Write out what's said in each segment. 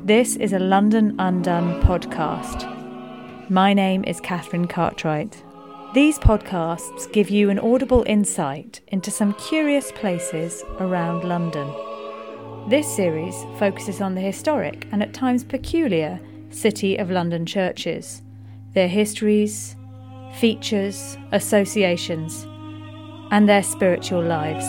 This is a London Undone podcast. My name is Catherine Cartwright. These podcasts give you an audible insight into some curious places around London. This series focuses on the historic and at times peculiar City of London churches, their histories, features, associations, and their spiritual lives.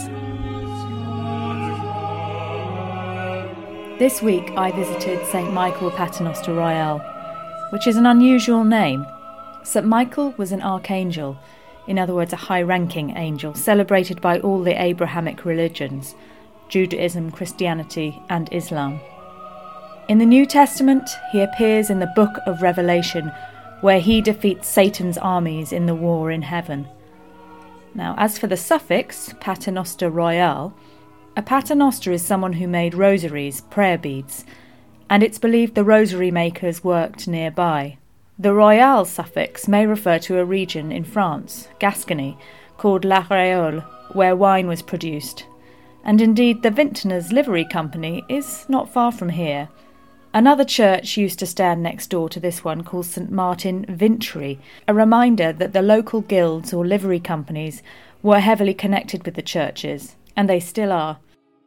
This week I visited St Michael Paternoster Royal, which is an unusual name. St Michael was an archangel, in other words a high-ranking angel, celebrated by all the Abrahamic religions, Judaism, Christianity and Islam. In the New Testament, he appears in the Book of Revelation, where he defeats Satan's armies in the war in heaven. Now, as for the suffix, Paternoster Royal, a paternoster is someone who made rosaries, prayer beads, and it's believed the rosary makers worked nearby. The Royal suffix may refer to a region in France, Gascony, called La Réole, where wine was produced. And indeed, the Vintners Livery Company is not far from here. Another church used to stand next door to this one called St Martin Vintry, a reminder that the local guilds or livery companies were heavily connected with the churches, and they still are.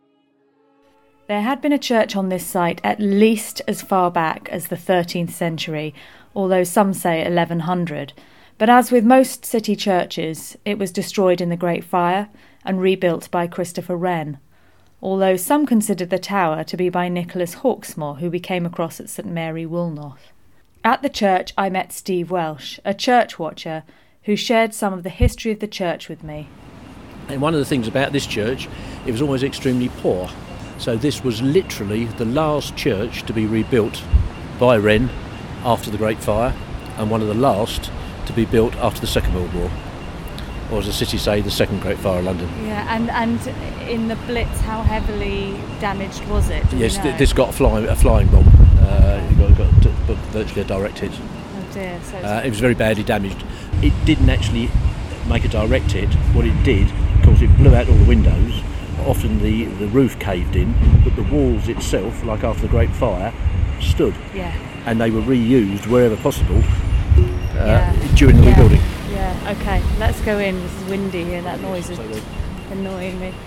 There had been a church on this site at least as far back as the 13th century, although some say 1100, but as with most city churches, it was destroyed in the Great Fire and rebuilt by Christopher Wren, although some considered the tower to be by Nicholas Hawksmoor, who we came across at St Mary Woolnoth. At the church I met Steve Welsh, a church watcher, who shared some of the history of the church with me. And one of the things about this church, it was always extremely poor. So this was literally the last church to be rebuilt by Wren after the Great Fire, and one of the last to be built after the Second World War. Or as the city say, the Second Great Fire of London. Yeah, and in the Blitz, how heavily damaged was it? Yes, this got a flying bomb. It got virtually a direct hit. Oh dear. So it was very badly damaged. It didn't actually make a direct hit. What it did, of course, it blew out all the windows. Often the roof caved in, but the walls itself, like after the Great Fire, stood. Yeah. And they were reused wherever possible during the rebuilding. Yeah, okay, let's go in. This is windy here, that noise is annoying me.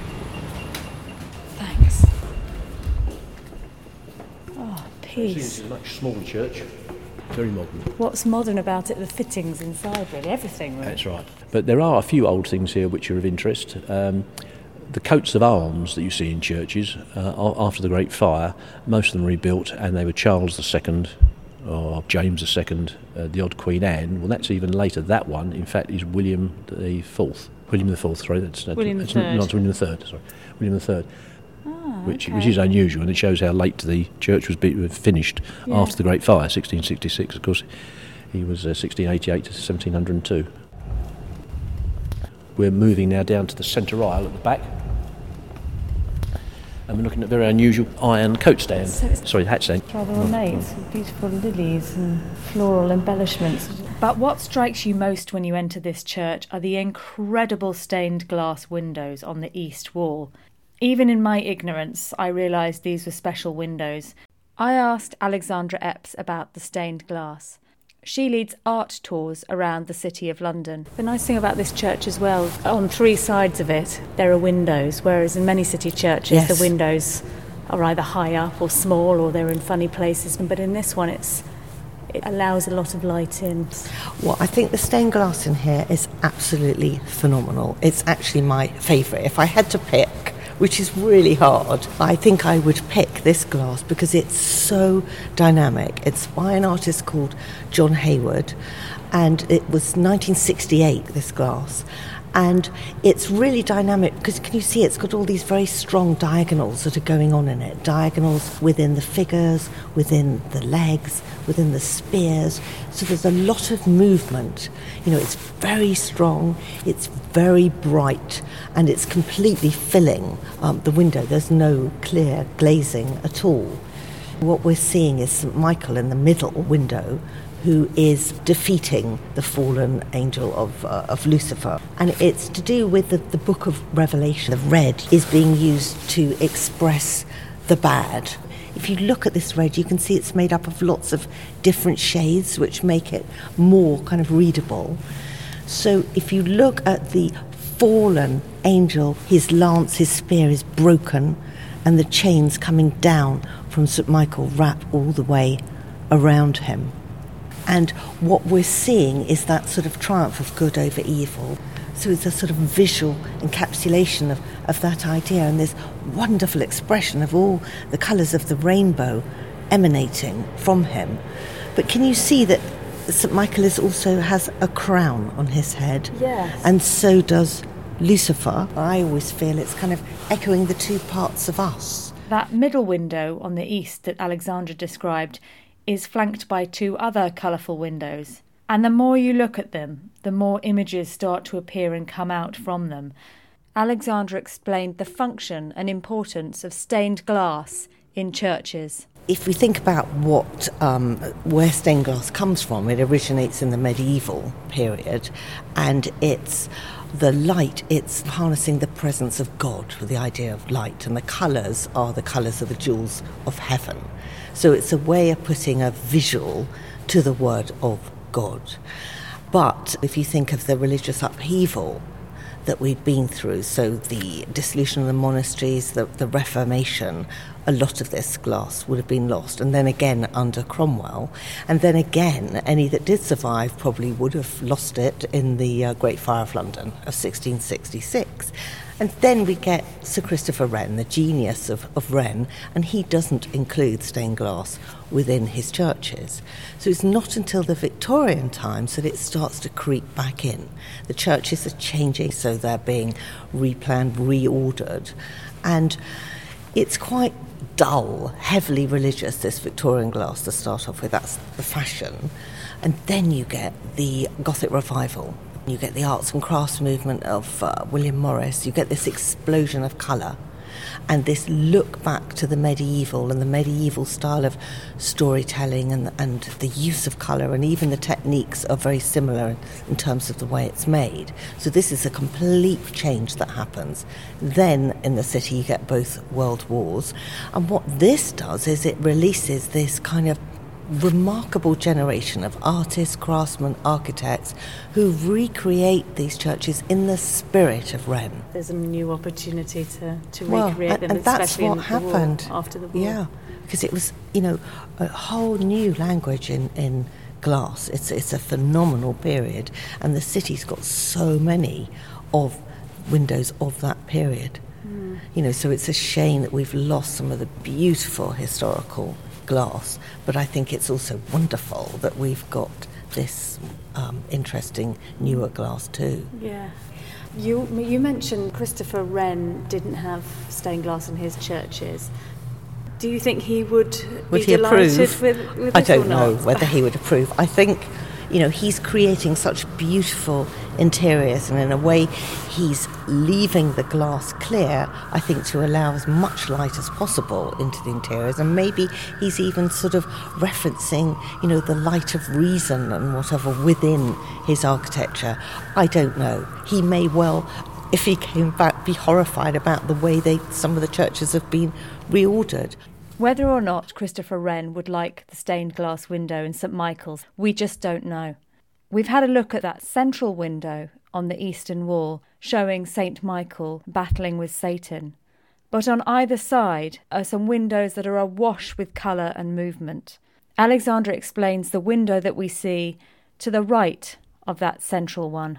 Thanks. Oh, peace. This is a much smaller church, very modern. What's modern about it? The fittings inside, really, everything. Really. That's right. But there are a few old things here which are of interest. The coats of arms that you see in churches after the Great Fire, most of them rebuilt, and they were Charles II or James II, the odd Queen Anne. Well, that's even later. That one, in fact, is William IV. William III, sorry. William III. Not William III, sorry. William III. Oh, which okay. is unusual, and it shows how late the church was finished after the Great Fire, 1666. Of course, he was 1688 to 1702. We're moving now down to the centre aisle at the back. And we're looking at a very unusual iron hat stand. It's rather ornate, with beautiful lilies and floral embellishments. But what strikes you most when you enter this church are the incredible stained glass windows on the east wall. Even in my ignorance, I realised these were special windows. I asked Alexandra Epps about the stained glass. She leads art tours around the City of London. The nice thing about this church as well, on three sides of it, there are windows, whereas in many city churches, the windows are either high up or small, or they're in funny places. But in this one, it allows a lot of light in. Well, I think the stained glass in here is absolutely phenomenal. It's actually my favourite. If I had to pick, which is really hard, I think I would pick this glass because it's so dynamic. It's by an artist called John Hayward, and it was 1968, this glass. And it's really dynamic because, can you see, it's got all these very strong diagonals that are going on in it. Diagonals within the figures, within the legs, within the spears. So there's a lot of movement. You know, it's very strong, it's very bright, and it's completely filling the window. There's no clear glazing at all. What we're seeing is St Michael in the middle window, who is defeating the fallen angel of Lucifer. And it's to do with the Book of Revelation. The red is being used to express the bad. if you look at this red, you can see it's made up of lots of different shades, which make it more kind of readable. So if you look at the fallen angel, his lance, his spear is broken, and the chains coming down from St. Michael wrap all the way around him. And what we're seeing is that sort of triumph of good over evil. So it's a sort of visual encapsulation of that idea, and this wonderful expression of all the colours of the rainbow emanating from him. But can you see that St. Michael also has a crown on his head? Yes. And so does Lucifer. I always feel it's kind of echoing the two parts of us. That middle window on the east that Alexandra described is flanked by two other colourful windows. And the more you look at them, the more images start to appear and come out from them. Alexandra explained the function and importance of stained glass in churches. If we think about where stained glass comes from, it originates in the medieval period, and it's the light, it's harnessing the presence of God with the idea of light, and the colours are the colours of the jewels of heaven. So it's a way of putting a visual to the word of God. But if you think of the religious upheaval that we've been through, so the dissolution of the monasteries, the Reformation, a lot of this glass would have been lost. And then again under Cromwell, and then again any that did survive probably would have lost it in the Great Fire of London of 1666. And then we get Sir Christopher Wren, the genius of Wren, and he doesn't include stained glass within his churches. So it's not until the Victorian times that it starts to creep back in. The churches are changing, so they're being replanned, reordered. And it's quite dull, heavily religious, this Victorian glass to start off with. That's the fashion. And then you get the Gothic revival. You get the arts and crafts movement of William Morris. You get this explosion of colour and this look back to the medieval and the medieval style of storytelling and the use of colour, and even the techniques are very similar in terms of the way it's made. So this is a complete change that happens. Then in the city you get both world wars, and what this does is it releases this kind of remarkable generation of artists, craftsmen, architects who recreate these churches in the spirit of Wren. There's a new opportunity to recreate them, and that's especially what happened after the war. Yeah, because it was, a whole new language in glass. It's a phenomenal period, and the city's got so many of windows of that period. So it's a shame that we've lost some of the beautiful historical glass, but I think it's also wonderful that we've got this interesting newer glass too. Yeah. You mentioned Christopher Wren didn't have stained glass in his churches. Do you think he would be delighted approve? with I this or don't know not? whether he would approve. I think, he's creating such beautiful interiors, and in a way he's leaving the glass clear, I think, to allow as much light as possible into the interiors, and maybe he's even sort of referencing, the light of reason and whatever within his architecture. I don't know. He may well, if he came back, be horrified about the way some of the churches have been reordered. Whether or not Christopher Wren would like the stained glass window in St Michael's, we just don't know. We've had a look at that central window on the eastern wall, showing St Michael battling with Satan. But on either side are some windows that are awash with colour and movement. Alexandra explains the window that we see to the right of that central one.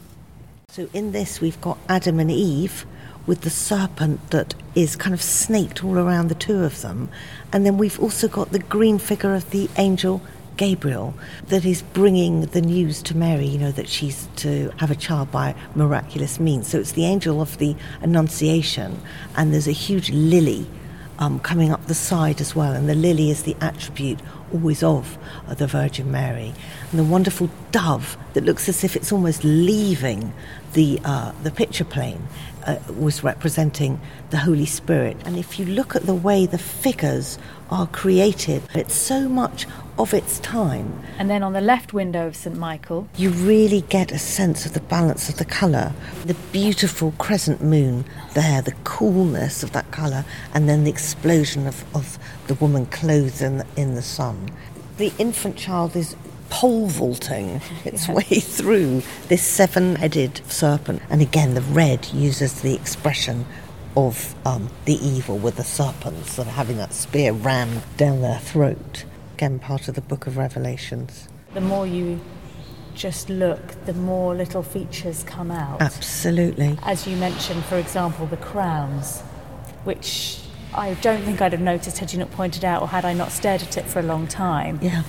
So in this we've got Adam and Eve, with the serpent that is kind of snaked all around the two of them. And then we've also got the green figure of the angel Gabriel that is bringing the news to Mary, that she's to have a child by miraculous means. So it's the angel of the Annunciation, and there's a huge lily coming up the side as well, and the lily is the attribute always of the Virgin Mary, and the wonderful dove that looks as if it's almost leaving the picture plane was representing the Holy Spirit. And if you look at the way the figures are created, it's so much of its time. And then on the left window of St Michael, you really get a sense of the balance of the colour. The beautiful crescent moon there, the coolness of that colour, and then the explosion of the woman clothed in the sun. The infant child is pole vaulting its way through this seven-headed serpent. And again, the red uses the expression of the evil, with the serpents that are having that spear rammed down their throat. Again, part of the Book of Revelations. The more you just look, the more little features come out. Absolutely. As you mentioned, for example, the crowns, which I don't think I'd have noticed had you not pointed out, or had I not stared at it for a long time. Yeah.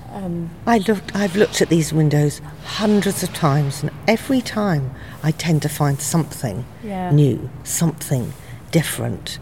I've looked at these windows hundreds of times, and every time I tend to find something new, something different.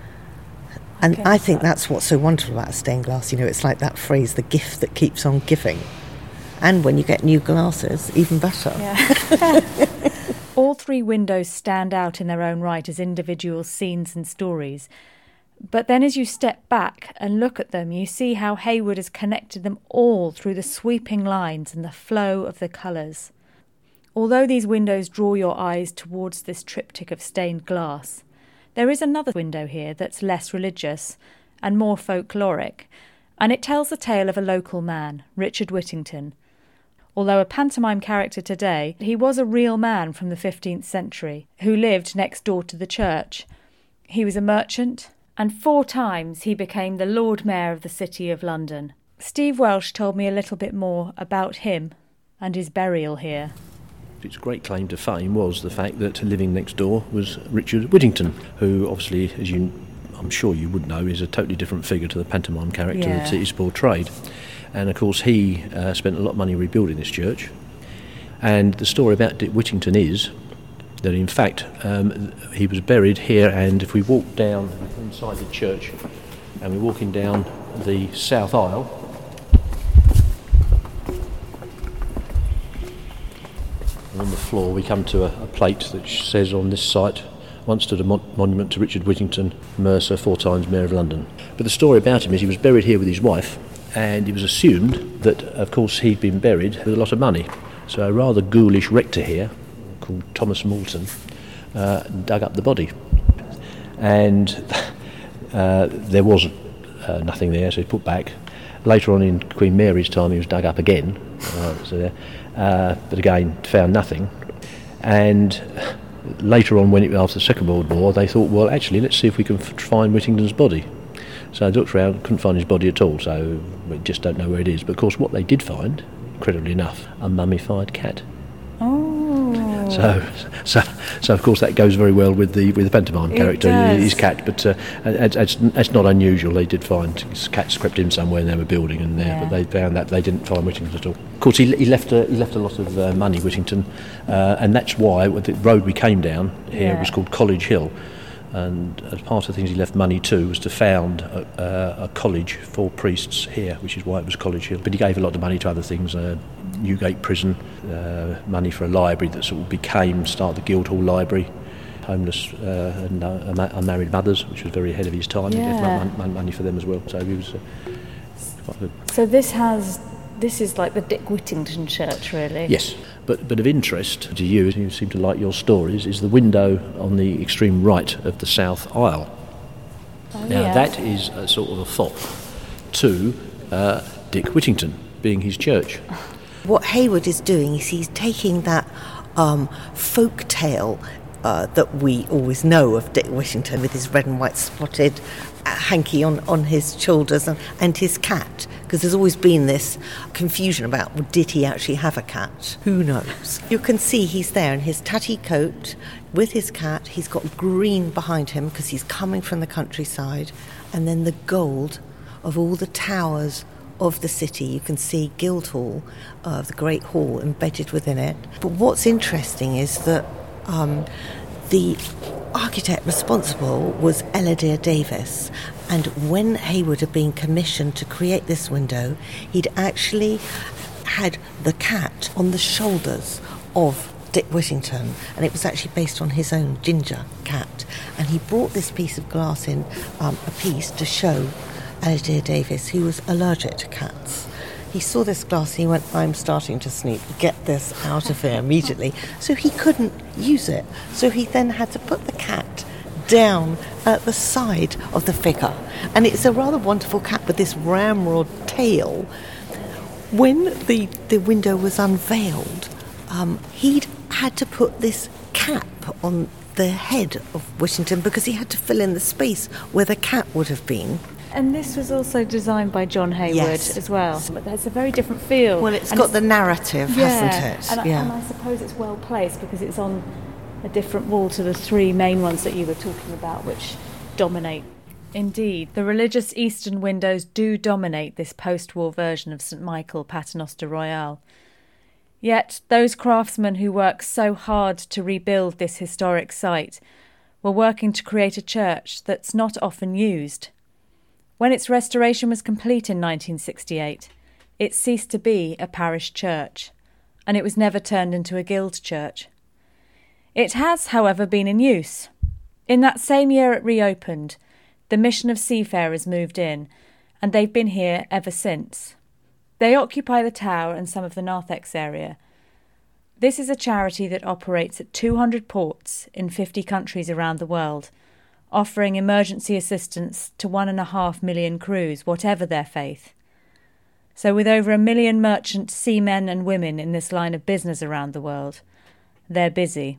And I think that's what's so wonderful about stained glass. You know, it's like that phrase, the gift that keeps on giving. And when you get new glasses, even better. Yeah. All three windows stand out in their own right as individual scenes and stories. But then as you step back and look at them, you see how Hayward has connected them all through the sweeping lines and the flow of the colours. Although these windows draw your eyes towards this triptych of stained glass, there is another window here that's less religious and more folkloric, and it tells the tale of a local man, Richard Whittington. Although a pantomime character today, he was a real man from the 15th century who lived next door to the church. He was a merchant, and 4 times he became the Lord Mayor of the City of London. Steve Welsh told me a little bit more about him and his burial here. Its great claim to fame was the fact that living next door was Richard Whittington, who obviously, as I'm sure you would know, is a totally different figure to the pantomime character that is portrayed. And of course he spent a lot of money rebuilding this church. And the story about Dick Whittington is that in fact he was buried here, and if we walk down inside the church and we're walking down the south aisle, and on the floor we come to a plate that says on this site, once stood a monument to Richard Whittington, Mercer, 4 times Mayor of London. But the story about him is he was buried here with his wife, and it was assumed that of course he'd been buried with a lot of money. So a rather ghoulish rector here called Thomas Moulton dug up the body, and there was nothing there, so he put back. Later on in Queen Mary's time he was dug up again, but again found nothing. And later on, after the Second World War, they thought, well actually let's see if we can find Whittington's body. So they looked around, couldn't find his body at all, so we just don't know where it is. But of course what they did find, incredibly enough, a mummified cat. So of course that goes very well with the pantomime character, his cat. But it's not unusual. They did find his cats crept in somewhere and they were building in there, but they found that they didn't find Whittington at all. Of course, he left a lot of money, Whittington, and that's why the road we came down here was called College Hill. And as part of the things he left money to was to found a college for priests here, which is why it was College Hill. But he gave a lot of money to other things, Newgate Prison, money for a library that sort of started the Guildhall Library, homeless and unmarried mothers, which was very ahead of his time. He left money for them as well, so he was quite good. So this is like the Dick Whittington church, really? Yes, but of interest to you seem to like your stories, is the window on the extreme right of the south aisle. That is a sort of a fop to Dick Whittington, being his church. What Hayward is doing is he's taking that folk tale that we always know of Dick Whittington, with his red and white spotted hanky on his shoulders and his cat, because there's always been this confusion about, well, did he actually have a cat? Who knows? You can see he's there in his tatty coat with his cat. He's got green behind him because he's coming from the countryside, and then the gold of all the towers of the city. You can see Guildhall, the Great Hall, embedded within it. But what's interesting is that The architect responsible was Elodie Davis, and when Hayward had been commissioned to create this window, he'd actually had the cat on the shoulders of Dick Whittington, and it was actually based on his own ginger cat, and he brought this piece of glass in a piece to show Elodie Davis, who was allergic to cats. He saw this glass and he went, I'm starting to sneeze, get this out of here immediately. So he couldn't use it. So he then had to put the cat down at the side of the figure. And it's a rather wonderful cat with this ramrod tail. When the window was unveiled, he'd had to put this cap on the head of Whittington because he had to fill in the space where the cat would have been. And this was also designed by John Hayward as well. But there's a very different feel. Well, it's got the narrative, hasn't it? And I suppose it's well placed because it's on a different wall to the three main ones that you were talking about, which dominate. Indeed, the religious eastern windows do dominate this post-war version of St Michael Paternoster Royal. Yet those craftsmen who worked so hard to rebuild this historic site were working to create a church that's not often used. When its restoration was complete in 1968, it ceased to be a parish church, and it was never turned into a guild church. It has, however, been in use. In that same year it reopened, the Mission of Seafarers moved in, and they've been here ever since. They occupy the tower and some of the narthex area. This is a charity that operates at 200 ports in 50 countries around the world, offering emergency assistance to 1.5 million crews, whatever their faith. So with over 1 million merchant seamen and women in this line of business around the world, they're busy.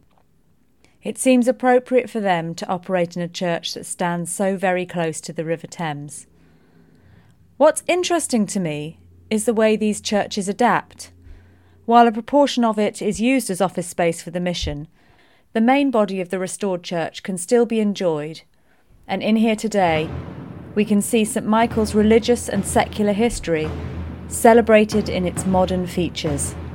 It seems appropriate for them to operate in a church that stands so very close to the River Thames. What's interesting to me is the way these churches adapt. While a proportion of it is used as office space for the mission, the main body of the restored church can still be enjoyed, and in here today we can see St Michael's religious and secular history celebrated in its modern features.